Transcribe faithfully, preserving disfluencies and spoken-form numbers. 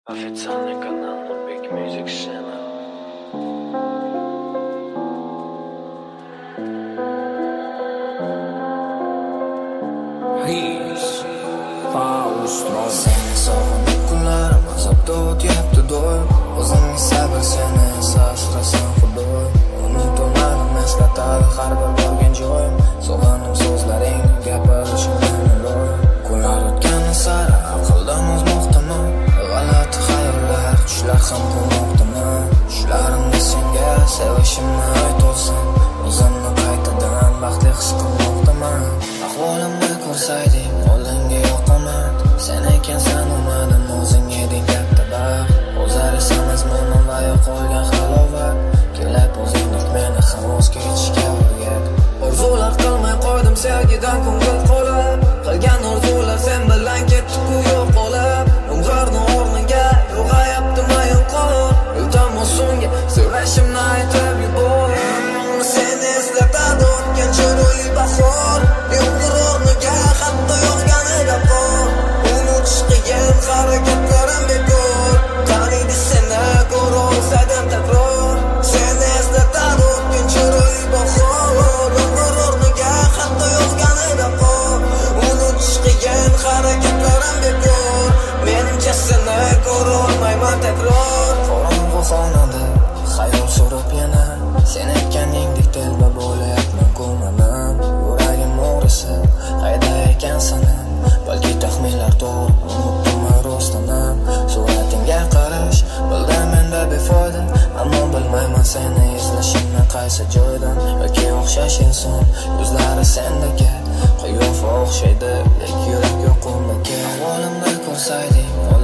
Официальный канал на Big Music Channel. Seni sog'inib kunlarim azobda o'tyapti doim. O'zimga sabr, seni esa asrasan xudoy. Unutolmadim eslatadi har bir borgan joyim. Sog'indim so'zlaringni gapirishimdan iloyim. Kunlar o'tgani sari aqldan ozmoqdaman. G'alati xayollar, tushlar ham qolmoqdaman. Tushlarimda senga sevishimni aytolsam, o'zimni qaytadan baxtli his qilmoqdaman. Ahvolimni ko'rsayding, oldinga yoqaman. Sen ekansan umadim, o'zing eding katta baxt. O'zar esa mazmunim va yo'qolgan halovat. Kelib o'zingdek meni ham o'z kechishga o'rgat. Orzular qilmay qo'ydim sevgidan ko'ngil qolib. Qilgan orzular sen bilan ketdi-ku yo'qolib. Umrni o'rniga yo'g'ayapti mayin qor. Iltimos unga sevishimni aytib yubor. Seni eslatadi o'tgan chiroyli bahor. Umr o'rniga hatto yog'ganida qor. Hareketlerim bekor. Taniydi seni ko'ra olsadim takror. Seni eslatadi o'tgan chiroyli bahor. Umr o'rniga hatto yog'ganida qor. Unutish qiyin, hareketlerim bekor. Menimcha seni ko'ra olmayman takror. Qorong'u xonada xayol surib yana sen aytganingdek telba bo'layapman ko'manim. Yuragim o'g'risi qayda ekansan? Balki taxminlar to'g'ri, unutdim rostlanam. Suratingga qarash bildim menda befoyda, ammo bilmayman seni izlashimni qaysi joydan. Yoki o'xshash inson yuzlari sendagi qiyofa o'xshaydi, lekin yurak yo'q undaga. Ahvolimni ko'rsayding